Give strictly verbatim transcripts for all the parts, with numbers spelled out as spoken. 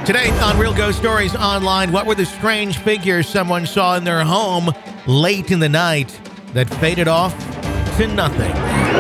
Today on Real Ghost Stories Online, what were the strange figures someone saw in their home late in the night that faded off to nothing?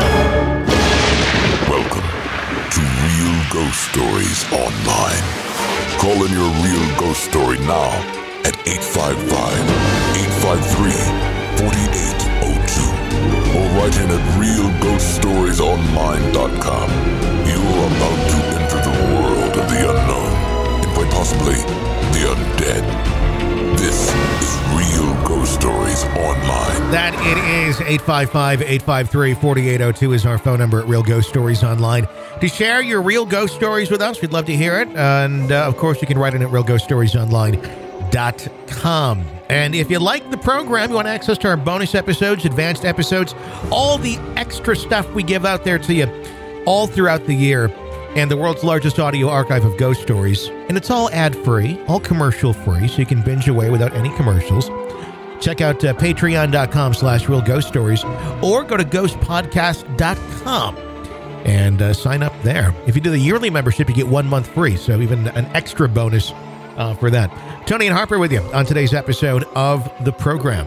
Welcome to Real Ghost Stories Online. Call in your real ghost story now at eight five five, eight five three, four eight zero two or write in at real ghost stories online dot com. You are about to enter the world of the unknown and quite possibly the undead. This is Real Ghost Stories Online. That it is eight five five, eight five three, four eight zero two is our phone number at Real Ghost Stories Online. To share your real ghost stories with us, we'd love to hear it. And, uh, of course, you can write in at real ghost stories online dot com. And if you like the program, you want access to our bonus episodes, advanced episodes, all the extra stuff we give out there to you all throughout the year, and the world's largest audio archive of ghost stories. And it's all ad-free, all commercial-free, so you can binge away without any commercials. Check out uh, patreon.com slash real ghost stories or go to ghost podcast dot com and uh, sign up there. If you do the yearly membership, you get one month free, so even an extra bonus uh, for that. Tony and Harper with you on today's episode of the program.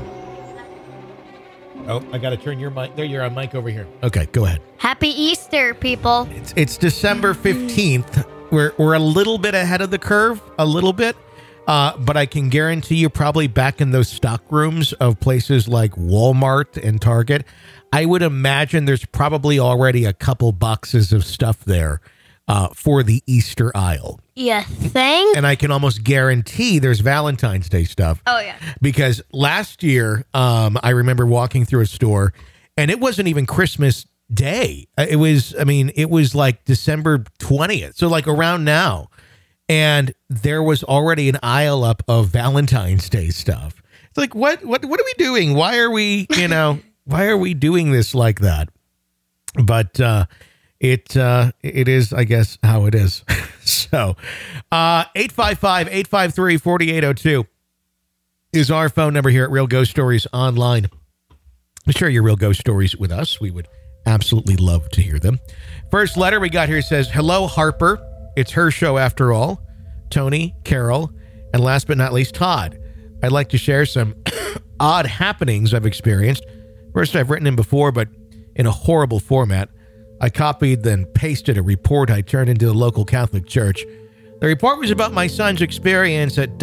Oh, I got to turn your mic. There, you're on mic over here. Okay, go ahead. Happy Easter, people. It's, it's December fifteenth. We're, we're a little bit ahead of the curve, a little bit. Uh, but I can guarantee you probably back in those stock rooms of places like Walmart and Target, I would imagine there's probably already a couple boxes of stuff there uh, for the Easter aisle. You think? And I can almost guarantee there's Valentine's Day stuff. Oh, yeah. Because last year, um, I remember walking through a store and it wasn't even Christmas Day. It was, I mean, it was like December twentieth. So like around now. And there was already an aisle up of Valentine's Day stuff. It's like, what, what, what are we doing? Why are we, you know, why are we doing this like that? But, uh, it, uh, it is, I guess, how it is. So, uh, eight five five, eight five three, four eight zero two is our phone number here at Real Ghost Stories Online. Share your real ghost stories with us. We would absolutely love to hear them. First letter we got here says, hello, Harper. It's her show after all. Tony, Carol, and last but not least, Todd. I'd like to share some odd happenings I've experienced. First, I've written in before, but in a horrible format. I copied, then pasted a report I turned into the local Catholic church. The report was about my son's experience at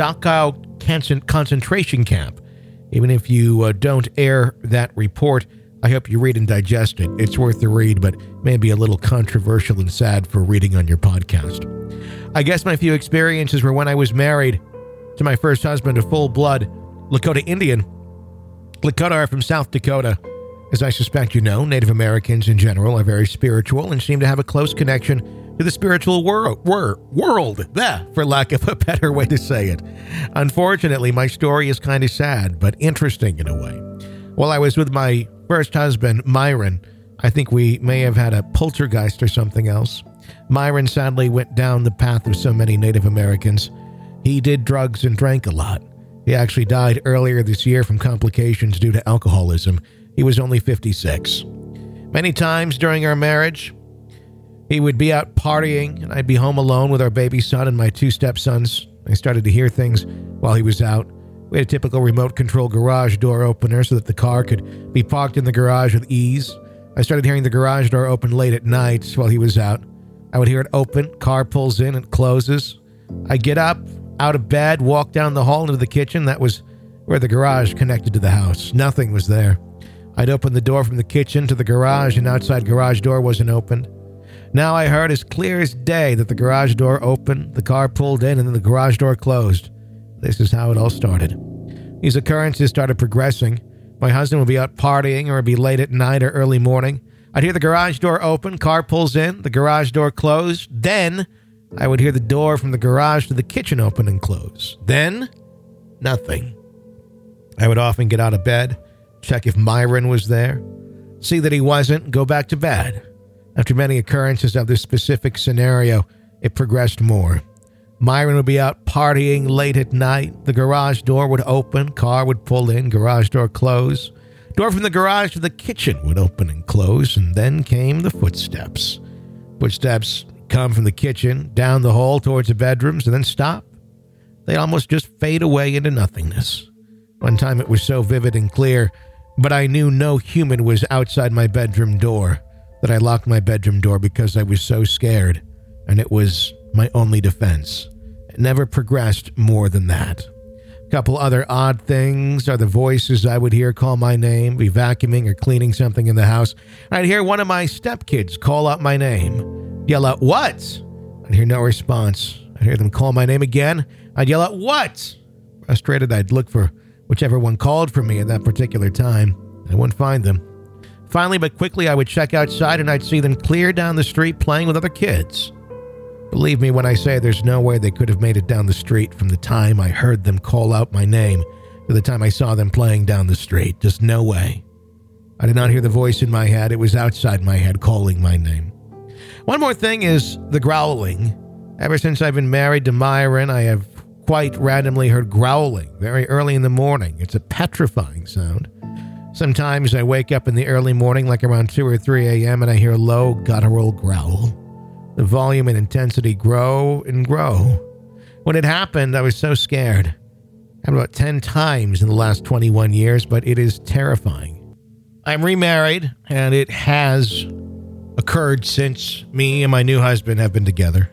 Dachau concentration camp. Even if you uh, don't air that report, I hope you read and digest it. It's worth the read, but maybe a little controversial and sad for reading on your podcast. I guess my few experiences were when I was married to my first husband, a full-blood Lakota Indian. Lakota are from South Dakota. As I suspect you know, Native Americans in general are very spiritual and seem to have a close connection to the spiritual wor- wor- world, there, for lack of a better way to say it. Unfortunately, my story is kind of sad, but interesting in a way. While I was with my first husband, Myron, I think we may have had a poltergeist or something else. Myron sadly went down the path of so many Native Americans. He did drugs and drank a lot. He actually died earlier this year from complications due to alcoholism. He was only fifty-six. Many times during our marriage, he would be out partying, and I'd be home alone with our baby son and my two stepsons. I started to hear things while he was out. We had a typical remote control garage door opener so that the car could be parked in the garage with ease. I started hearing the garage door open late at night while he was out. I would hear it open, car pulls in and closes. I get up, out of bed, walk down the hall into the kitchen. That was where the garage connected to the house. Nothing was there. I'd open the door from the kitchen to the garage, and outside garage door wasn't opened. Now I heard as clear as day that the garage door opened, the car pulled in, and then the garage door closed. This is how it all started. These occurrences started progressing. My husband would be out partying, or it'd be late at night or early morning. I'd hear the garage door open, car pulls in, the garage door closed. Then I would hear the door from the garage to the kitchen open and close. Then, nothing. I would often get out of bed, check if Myron was there, see that he wasn't, go back to bed. After many occurrences of this specific scenario, it progressed more. Myron would be out partying late at night. The garage door would open, car would pull in, garage door close. Door from the garage to the kitchen would open and close, and then came the footsteps. Footsteps come from the kitchen, down the hall towards the bedrooms, and then stop. They'd almost just fade away into nothingness. One time it was so vivid and clear, but I knew no human was outside my bedroom door, that I locked my bedroom door because I was so scared, and it was my only defense. It never progressed more than that. A couple other odd things are the voices I would hear call my name, be vacuuming or cleaning something in the house. I'd hear one of my stepkids call out my name, yell out, "What?" I'd hear no response. I'd hear them call my name again. I'd yell out, "What?" Frustrated, I'd look for whichever one called for me at that particular time. I wouldn't find them. Finally, but quickly, I would check outside and I'd see them clear down the street playing with other kids. Believe me when I say there's no way they could have made it down the street from the time I heard them call out my name to the time I saw them playing down the street. Just no way. I did not hear the voice in my head. It was outside my head calling my name. One more thing is the growling. Ever since I've been married to Myron, I have quite randomly heard growling very early in the morning. It's a petrifying sound. Sometimes I wake up in the early morning, like around two or three a.m., and I hear a low, guttural growl. The volume and intensity grow and grow. When it happened, I was so scared. Happened about ten times in the last twenty-one years, but it is terrifying. I'm remarried, and it has occurred since me and my new husband have been together.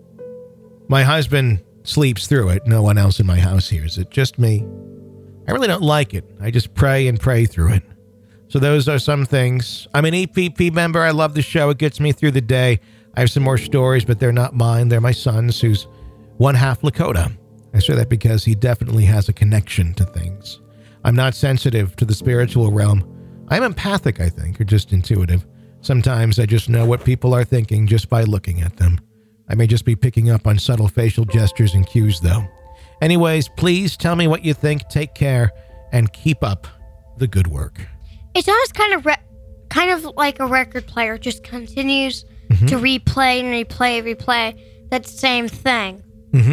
My husband sleeps through it. No one else in my house hears it, just me. I really don't like it. I just pray and pray through it. So those are some things. I'm an E P P member. I love the show. It gets me through the day. I have some more stories, but they're not mine. They're my son's, who's one half Lakota. I say that because he definitely has a connection to things. I'm not sensitive to the spiritual realm. I'm empathic, I think, or just intuitive. Sometimes I just know what people are thinking just by looking at them. I may just be picking up on subtle facial gestures and cues, though. Anyways, please tell me what you think. Take care and keep up the good work. It's almost kind of re- kind of like a record player, just continues mm-hmm. to replay and replay, replay that same thing. Mm-hmm.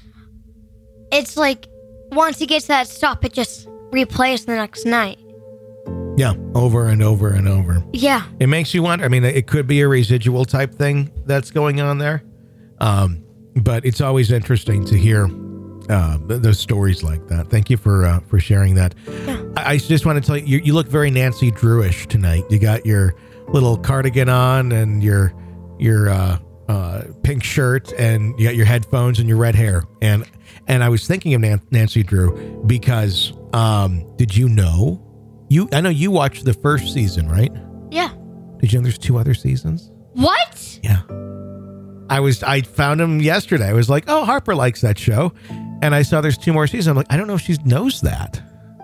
It's like once he gets that stop, it just replays the next night. Yeah, over and over and over. Yeah. It makes you wonder. I mean, it could be a residual type thing that's going on there. Um, but it's always interesting to hear uh, those stories like that. Thank you for uh, for sharing that. Yeah. I, I just want to tell you, you, you look very Nancy Drew-ish tonight. You got your little cardigan on and your your uh, uh, pink shirt, and you got your headphones and your red hair. And and I was thinking of Nan- Nancy Drew because um, did you know? You I know you watched the first season, right? Yeah. Did you know there's two other seasons? What? Yeah. I was I found them yesterday. I was like, oh, Harper likes that show. And I saw there's two more seasons. I'm like, I don't know if she knows that.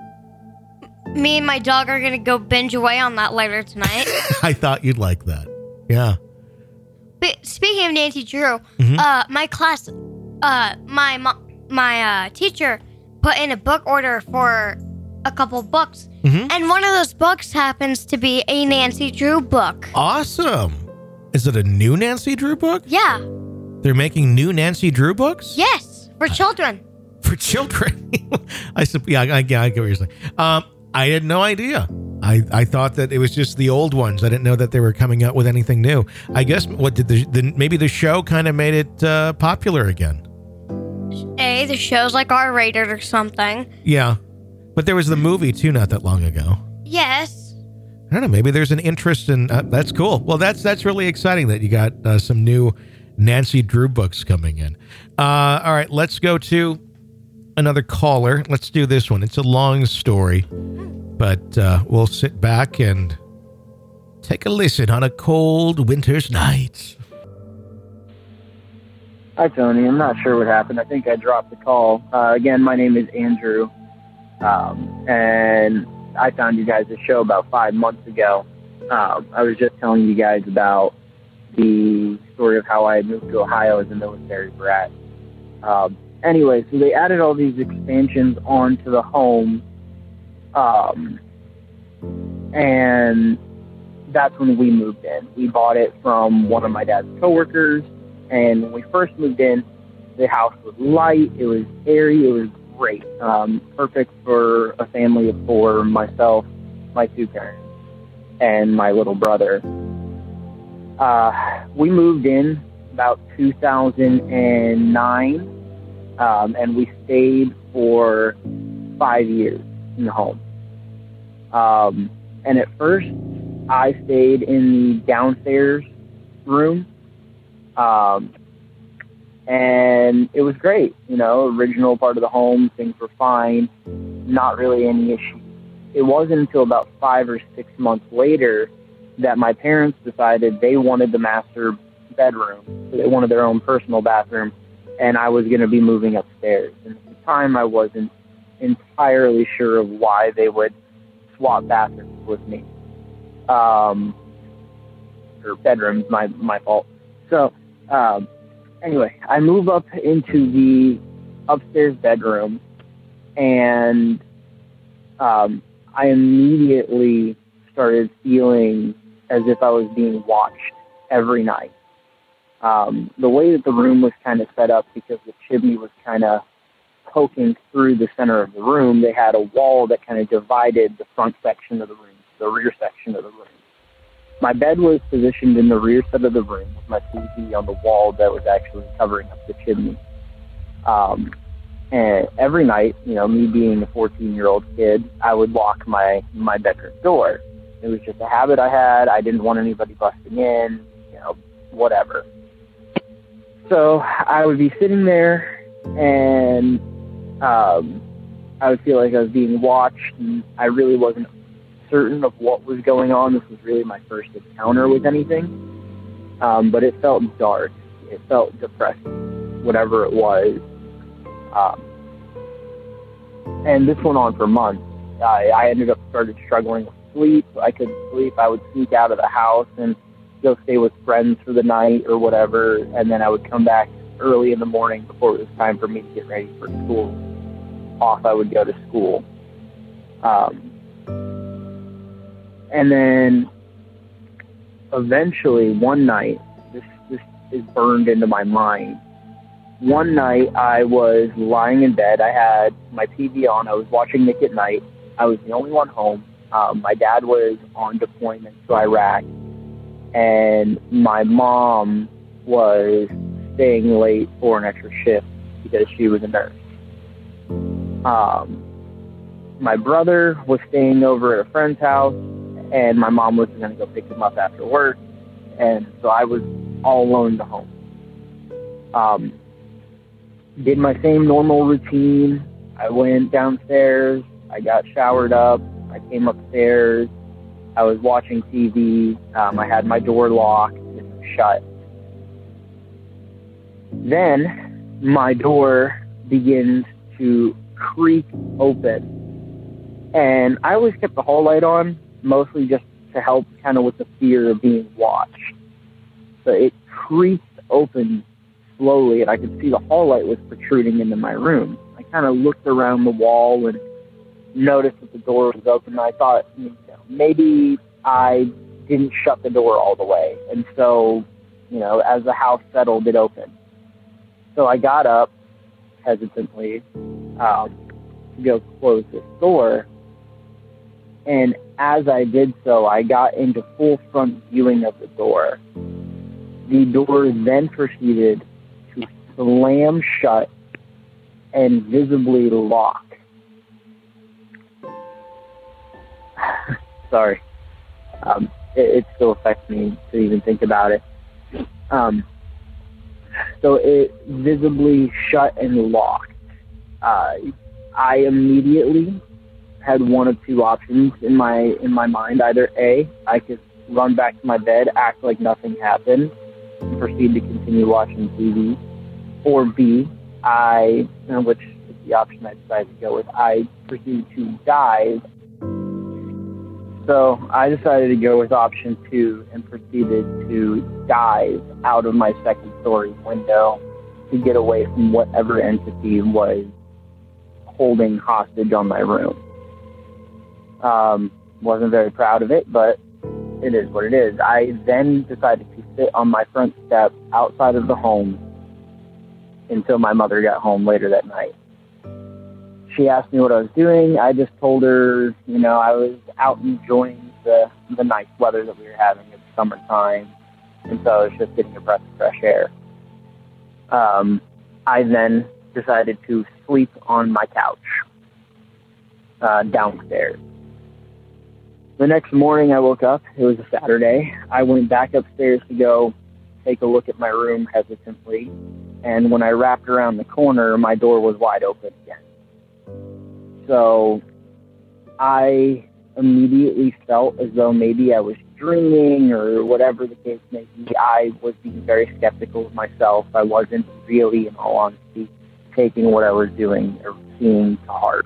Me and my dog are going to go binge away on that later tonight. I thought you'd like that. Yeah. But speaking of Nancy Drew, mm-hmm. uh, my class, uh, my mo- my uh, teacher put in a book order for a couple books. Mm-hmm. And one of those books happens to be a Nancy Drew book. Awesome. Is it a new Nancy Drew book? Yeah. They're making new Nancy Drew books? Yes, for children. For children? I said, yeah, I, I get what you're saying. Um, I had no idea. I, I thought that it was just the old ones. I didn't know that they were coming out with anything new. I guess what did the, the maybe the show kind of made it uh, popular again. A, the show's like R-rated or something. Yeah. But there was the movie, too, not that long ago. Yes. I don't know. Maybe there's an interest in... Uh, that's cool. Well, that's that's really exciting that you got uh, some new Nancy Drew books coming in. Uh, all right, let's go to another caller. Let's do this one. It's a long story, but uh, we'll sit back and take a listen on a cold winter's night. Hi, Tony. I'm not sure what happened. I think I dropped the call. Uh, again, my name is Andrew. Um, and I found you guys a show about five months ago. Um, I was just telling you guys about the story of how I moved to Ohio as a military brat. Um, anyway, so they added all these expansions onto the home, um, and that's when we moved in. We bought it from one of my dad's coworkers, and when we first moved in, the house was light, it was airy, it was great. Um, perfect for a family of four, myself, my two parents, and my little brother. Uh, we moved in about two thousand nine, um, and we stayed for five years in the home. Um, and at first, I stayed in the downstairs room, um, and it was great. You know, original part of the home, things were fine, not really any issues. It wasn't until about five or six months later that my parents decided they wanted the master bedroom. So they wanted their own personal bathroom, and I was going to be moving upstairs. And at the time, I wasn't entirely sure of why they would swap bathrooms with me. Um, or bedrooms, my, my fault. So, um, anyway, I move up into the upstairs bedroom, and um, I immediately started feeling as if I was being watched every night. Um, the way that the room was kind of set up, because the chimney was kind of poking through the center of the room, they had a wall that kind of divided the front section of the room, the rear section of the room. My bed was positioned in the rear side of the room with my T V on the wall that was actually covering up the chimney. Um, and every night, you know, me being a fourteen-year-old kid, I would lock my, my bedroom door. It was just a habit I had. I didn't want anybody busting in, you know, whatever. So I would be sitting there, and um, I would feel like I was being watched, and I really wasn't certain of what was going on. This was really my first encounter with anything, um, but it felt dark. It felt depressing, whatever it was. Um, and this went on for months. I, I ended up started struggling with sleep. I couldn't sleep. I would sneak out of the house and go stay with friends for the night or whatever, and then I would come back early in the morning before it was time for me to get ready for school. Off I would go to school. Um, and then eventually one night, this, this is burned into my mind. One night I was lying in bed. I had my T V on. I was watching Nick at Night. I was the only one home. Um, my dad was on deployment to Iraq, and my mom was staying late for an extra shift because she was a nurse. Um, my brother was staying over at a friend's house, and my mom was going to go pick him up after work, and so I was all alone in the home. Um, did my same normal routine. I went downstairs. I got showered up. I came upstairs. I was watching T V. Um, I had my door locked and shut. Then my door begins to creak open. And I always kept the hall light on, mostly just to help kind of with the fear of being watched. So it creaked open slowly, and I could see the hall light was protruding into my room. I kind of looked around the wall and noticed that the door was open, and I thought, you know, maybe I didn't shut the door all the way. And so, you know, as the house settled, it opened. So I got up hesitantly um, to go close this door. And as I did so, I got into full front viewing of the door. The door then proceeded to slam shut and visibly lock. Sorry. Um, it, it still affects me to even think about it. Um, so it visibly shut and locked. Uh, I immediately had one of two options in my in my mind. Either A, I could run back to my bed, act like nothing happened, and proceed to continue watching T V, or B, I, which is the option I decided to go with, I proceeded to dive. So I decided to go with option two and proceeded to dive out of my second story window to get away from whatever entity was holding hostage on my room. Um, wasn't very proud of it, but it is what it is. I then decided to sit on my front step outside of the home until my mother got home later that night. She asked me what I was doing. I just told her, you know, I was out enjoying the the nice weather that we were having. It's summertime, and so I was just getting a breath of fresh air. um, I then decided to sleep on my couch uh, downstairs. The next morning I woke up, it was a Saturday. I went back upstairs to go take a look at my room hesitantly, and when I wrapped around the corner, my door was wide open again. So I immediately felt as though maybe I was dreaming or whatever the case may be. I was being very skeptical of myself. I wasn't really, in all honesty, taking what I was doing or seeing to heart.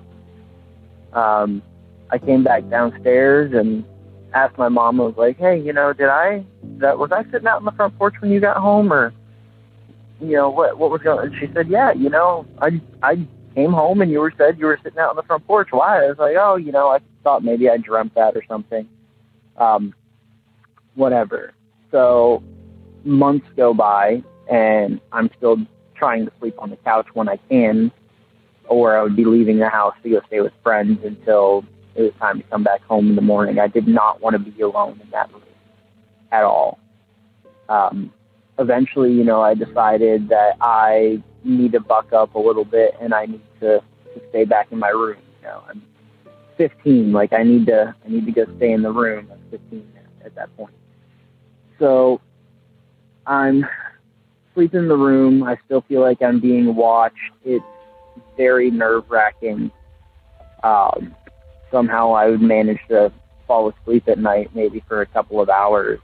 Um, I came back downstairs and asked my mom, I was like, hey, you know, did I, that was I sitting out on the front porch when you got home, or, you know, what what was going on? And she said, yeah, you know, I, I came home and you were said you were sitting out on the front porch. Why? I was like, oh, you know, I thought maybe I dreamt that or something. Um, whatever. So months go by and I'm still trying to sleep on the couch when I can, or I would be leaving the house to go stay with friends until it was time to come back home in the morning. I did not want to be alone in that room at all. Um, eventually, you know, I decided that I need to buck up a little bit and I need to, to stay back in my room. You know, I'm fifteen. Like I need to, I need to go stay in the room. I'm fifteen at, at that point. So I'm sleeping in the room. I still feel like I'm being watched. It's very nerve-wracking. Um, somehow I would manage to fall asleep at night, maybe for a couple of hours.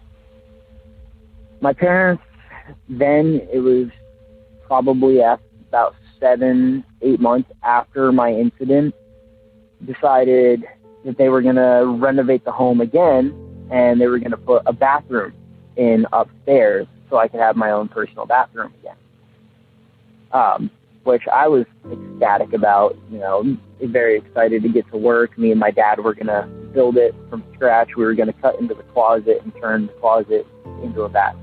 My parents, then it was probably after about seven, eight months after my incident, decided that they were going to renovate the home again, and they were going to put a bathroom in upstairs so I could have my own personal bathroom again. Um, which I was ecstatic about, you know, very excited to get to work. Me and my dad were going to build it from scratch. We were going to cut into the closet and turn the closet into a bathroom.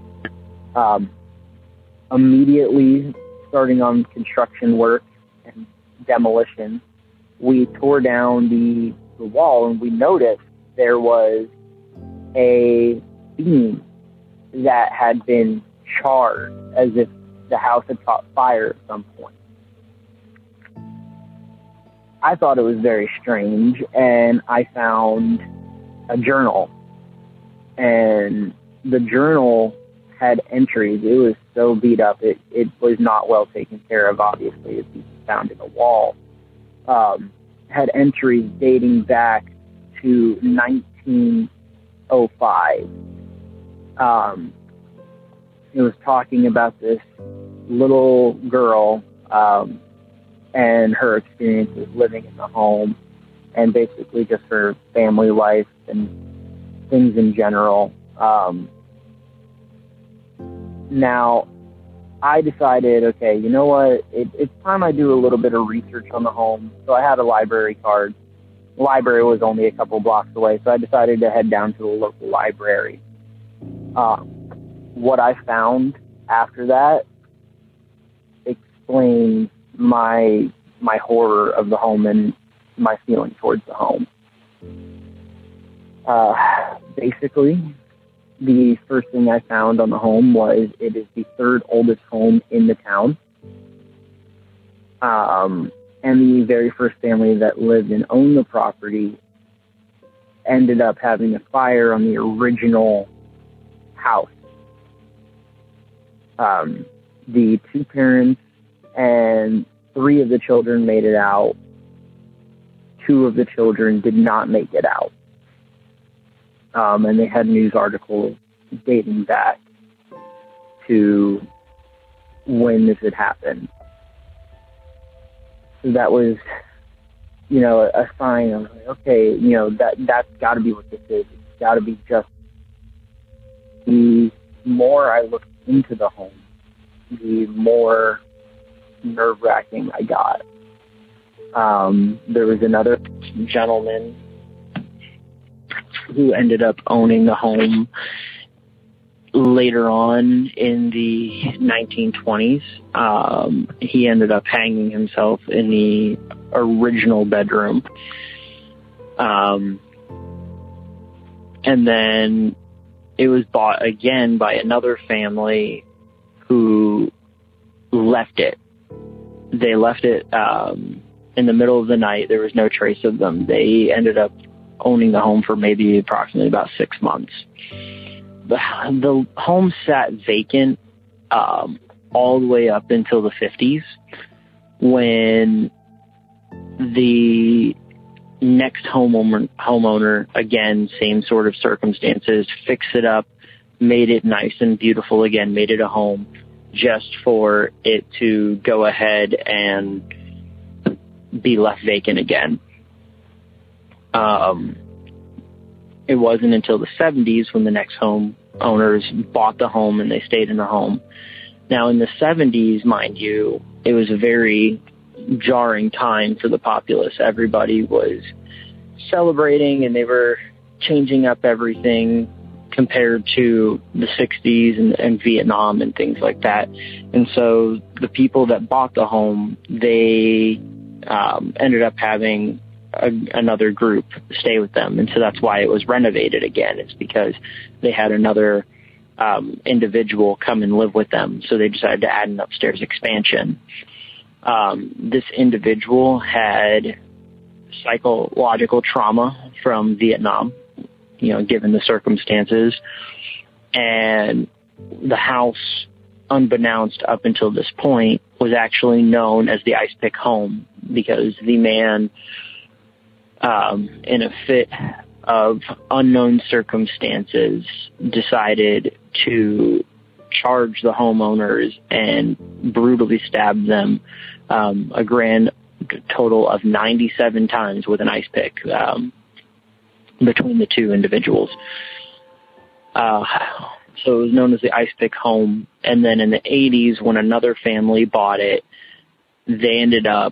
Um, immediately starting on construction work and demolition, we tore down the, the wall and we noticed there was a beam that had been charred as if the house had caught fire at some point. I thought it was very strange, and I found a journal, and the journal had entries. It was so beat up, it, it was not well taken care of, obviously. It's found in a wall. Um, had entries dating back to nineteen oh five. Um, it was talking about this little girl um, and her experiences living in the home, and basically just her family life and things in general. Um, now, I decided, okay, you know what? It, it's time I do a little bit of research on the home. So I had a library card. The library was only a couple blocks away, so I decided to head down to the local library. Um, what I found after that explains my my horror of the home and my feeling towards the home. Uh, basically, the first thing I found on the home was it is the third oldest home in the town. Um, and the very first family that lived and owned the property ended up having a fire on the original house. Um, the two parents and three of the children made it out. Two of the children did not make it out. Um, and they had news articles dating back to when this had happened. So that was, you know, a, a sign of, like, okay, you know, that, that's got to be what this is. It's got to be just. The more I looked into the home, the more nerve-wracking I got. Um, there was another gentleman who ended up owning the home later on in the nineteen twenties. Um, he ended up hanging himself in the original bedroom. Um, and then it was bought again by another family who left it. They left it um, in the middle of the night. There was no trace of them. They ended up owning the home for maybe approximately about six months. The, the home sat vacant um, all the way up until the fifties, when the next homeowner, homeowner, again, same sort of circumstances, fixed it up, made it nice and beautiful again, made it a home, just for it to go ahead and be left vacant again. Um, it wasn't until the seventies when the next home owners bought the home and they stayed in the home. Now, in the seventies, mind you, it was a very jarring time for the populace. Everybody was celebrating and they were changing up everything compared to the sixties and, and Vietnam and things like that. And so the people that bought the home, they um, ended up having a, another group stay with them. And so that's why it was renovated again. It's because they had another um, individual come and live with them. So they decided to add an upstairs expansion. Um, this individual had psychological trauma from Vietnam, you know, given the circumstances. And the house, unbeknownst up until this point, was actually known as the Ice Pick Home, because the man, um, in a fit of unknown circumstances, decided to charge the homeowners and brutally stab them um, a grand total of ninety-seven times with an ice pick um, between the two individuals. Uh, so it was known as the Ice Pick Home. And then in the eighties, when another family bought it, they ended up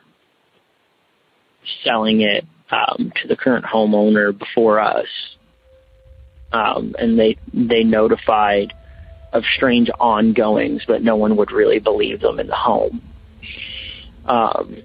selling it um, to the current homeowner before us. Um, and they they notified of strange ongoings, but no one would really believe them in the home. Um,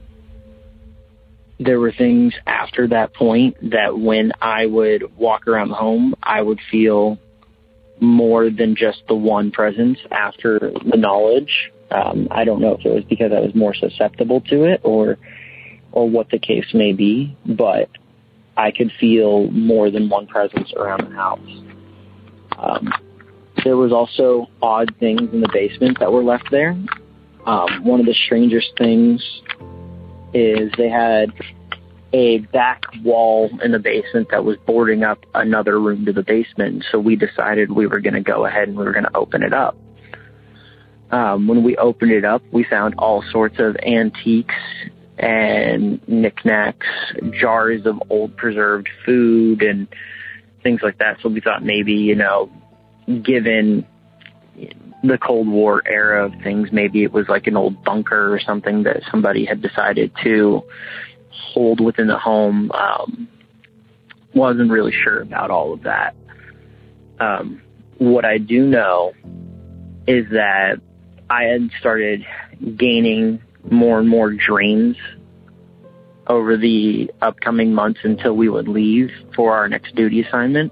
there were things after that point that when I would walk around the home, I would feel more than just the one presence after the knowledge. Um, I don't know if it was because I was more susceptible to it or or what the case may be, but I could feel more than one presence around the house. Um, there was also odd things in the basement that were left there. Um, one of the strangest things is they had a back wall in the basement that was boarding up another room to the basement. So we decided we were going to go ahead and we were going to open it up. Um, when we opened it up, we found all sorts of antiques and knickknacks, jars of old preserved food and things like that. So we thought maybe, you know, given the Cold War era of things, maybe it was like an old bunker or something that somebody had decided to hold within the home. Um, wasn't really sure about all of that. Um, what I do know is that I had started gaining more and more dreams over the upcoming months until we would leave for our next duty assignment.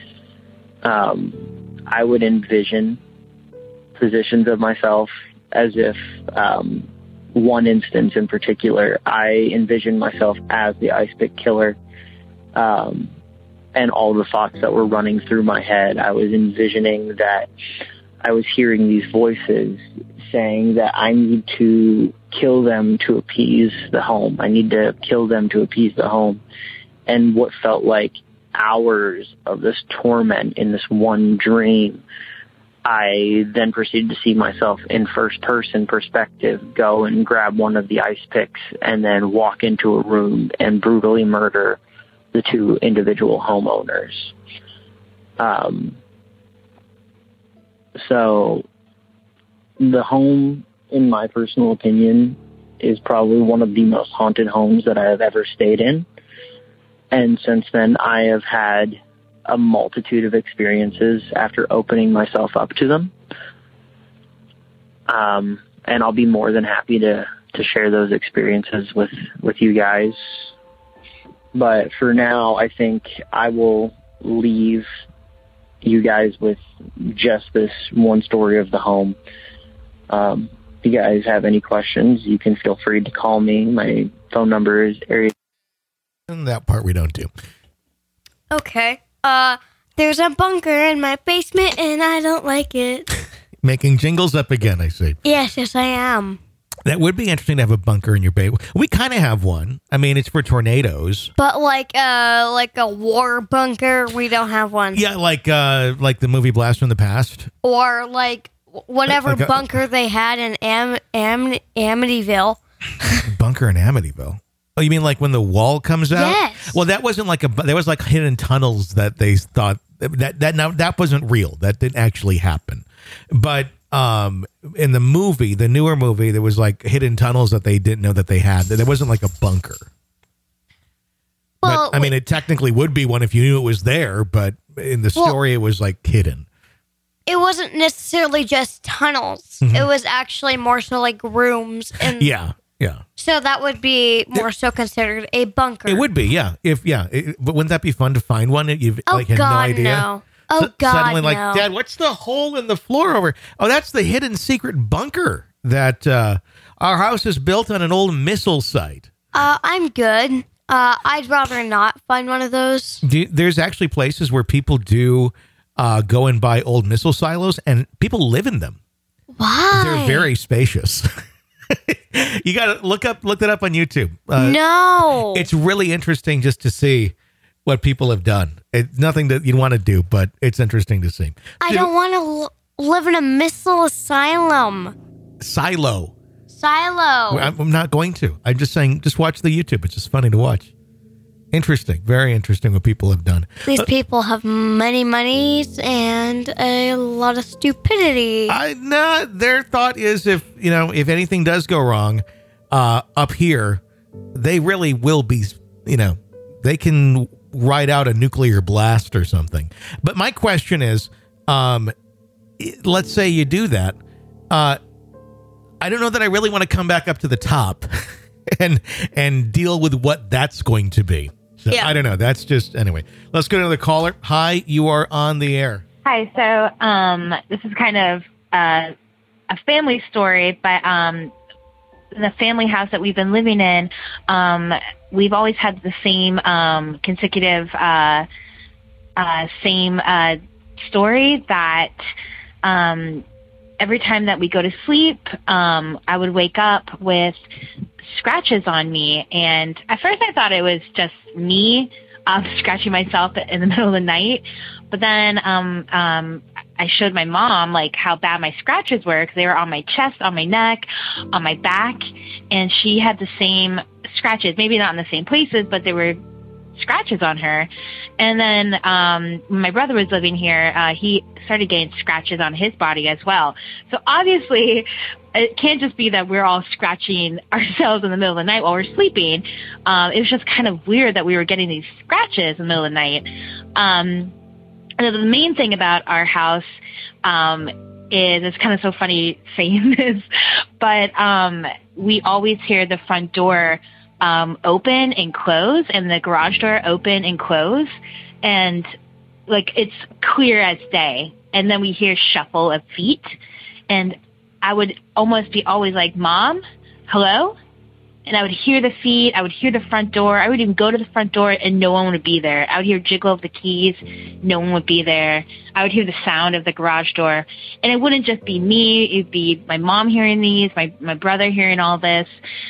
Um, I would envision positions of myself as if, um, one instance in particular, I envisioned myself as the Ice Pick Killer, um, and all the thoughts that were running through my head. I was envisioning that I was hearing these voices saying that I need to kill them to appease the home. I need to kill them to appease the home. And what felt like hours of this torment in this one dream, I then proceeded to see myself in first-person perspective go and grab one of the ice picks and then walk into a room and brutally murder the two individual homeowners. Um, so the home, in my personal opinion, is probably one of the most haunted homes that I have ever stayed in. And since then, I have had a multitude of experiences after opening myself up to them. Um, and I'll be more than happy to, to share those experiences with, with you guys. But for now, I think I will leave you guys with just this one story of the home. Um, if you guys have any questions, you can feel free to call me. My phone number is area. And that part we don't do. Okay. Uh, there's a bunker in my basement, and I don't like it. Making jingles up again, I see. Yes, yes, I am. That would be interesting to have a bunker in your bay. We kind of have one. I mean, it's for tornadoes. But like, uh, like a war bunker, we don't have one. Yeah, like uh, like the movie Blast from the Past. Or like whatever Like a- bunker they had in Am- Am- Amityville. Bunker in Amityville. Oh, you mean like when the wall comes out? Yes. Well, that wasn't like a. There was like hidden tunnels that they thought that that now that wasn't real. That didn't actually happen. But um, in the movie, the newer movie, there was like hidden tunnels that they didn't know that they had. There wasn't like a bunker. Well, but, I mean, it technically would be one if you knew it was there. But in the Well- story, it was like hidden. it wasn't necessarily just tunnels. It was actually more so like rooms, and Yeah, yeah. so that would be more so considered a bunker. It would be, yeah. If yeah, it, but wouldn't that be fun to find one? You've Oh like had God, no idea. no! Oh S- God, Suddenly, like, no! Dad, what's the hole in the floor over? Oh, that's the hidden secret bunker that uh, our house is built on an old missile site. Uh, I'm good. Uh, I'd rather not find one of those. Do, there's actually places where people do uh, go and buy old missile silos, and people live in them. Why? They're very spacious. You got to look up, look that up on YouTube. Uh, no. It's really interesting just to see what people have done. It's nothing that you'd want to do, but it's interesting to see. I So- don't want to l- live in a missile asylum. Silo. Silo. I'm I'm not going to. I'm just saying, just watch the YouTube. It's just funny to watch. Interesting. Very interesting what people have done. These people have many monies and a lot of stupidity. I no, their thought is if, you know, if anything does go wrong uh, up here, they really will be, you know, they can ride out a nuclear blast or something. But my question is, um, i- let's say you do that. Uh, I don't know that I really want to come back up to the top and and deal with what that's going to be. So, Yeah. I don't know. That's just, anyway. Let's go to the caller. Hi, you are on the air. Hi. So um, this is kind of uh, a family story, but um, the family house that we've been living in, um, we've always had the same um, consecutive, uh, uh, same uh, story that um, every time that we go to sleep, um, I would wake up with scratches on me. And at first I thought it was just me um, scratching myself in the middle of the night. But then um, um, I showed my mom like how bad my scratches were because they were on my chest, on my neck, on my back. And she had the same scratches, maybe not in the same places, but they were scratches on her. And then um, when my brother was living here, uh, he started getting scratches on his body as well. So obviously, it can't just be that we're all scratching ourselves in the middle of the night while we're sleeping. Um, it was just kind of weird that we were getting these scratches in the middle of the night. Um, and the main thing about our house um, is, it's kind of so funny saying this, but um, we always hear the front door um, open and close and the garage door open and close. And like, it's clear as day. And then we hear shuffle of feet. And I would almost be always like, Mom, hello? And I would hear the feet. I would hear the front door. I would even go to the front door and no one would be there. I would hear jiggle of the keys. No one would be there. I would hear the sound of the garage door. And it wouldn't just be me. It'd be my mom hearing these, my, my brother hearing all this.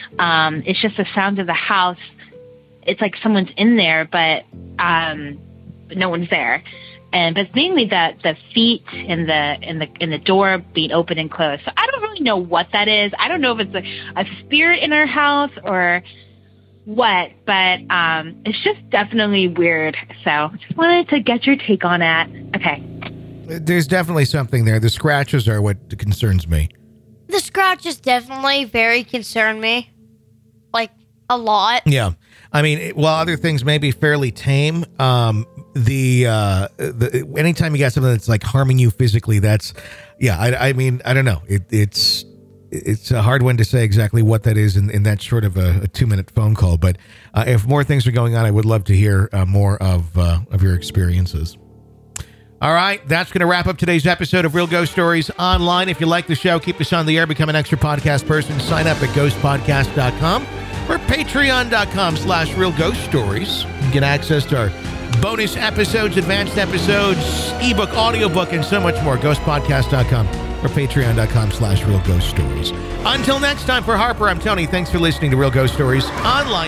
Um, it's just the sound of the house. It's like someone's in there, but um, no one's there. And but mainly the the feet and the and the and the door being open and closed. So I don't really know what that is. I don't know if it's a, a spirit in our house or what, but um, it's just definitely weird. So just wanted to get your take on that. Okay. There's definitely something there. The scratches are what concerns me. The scratches definitely very concern me. Like, a lot. Yeah. I mean, it- while other things may be fairly tame, um, the, uh, the, anytime you got something that's like harming you physically, that's, yeah, I, I mean, I don't know. It, it's, it's a hard one to say exactly what that is in, in that short of a, a two minute phone call. But, uh, if more things are going on, I would love to hear uh, more of, uh, of your experiences. All right, that's going to wrap up today's episode of Real Ghost Stories Online. If you like the show, keep us on the air, become an extra podcast person. Sign up at ghost podcast dot com or patreon dot com slash real ghost stories. You get access to our bonus episodes, advanced episodes, ebook, audiobook, and so much more. ghost podcast dot com or patreon dot com slash real ghost stories. Until next time, for Harper, I'm Tony. Thanks for listening to Real Ghost Stories Online.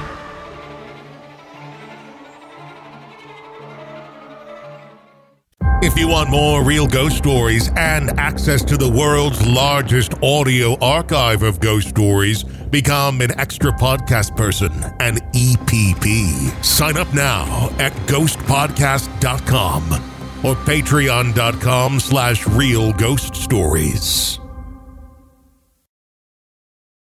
If you want more Real Ghost Stories and access to the world's largest audio archive of ghost stories, become an extra podcast person, an E P P. Sign up now at ghost podcast dot com or patreon dot com slash real ghost stories.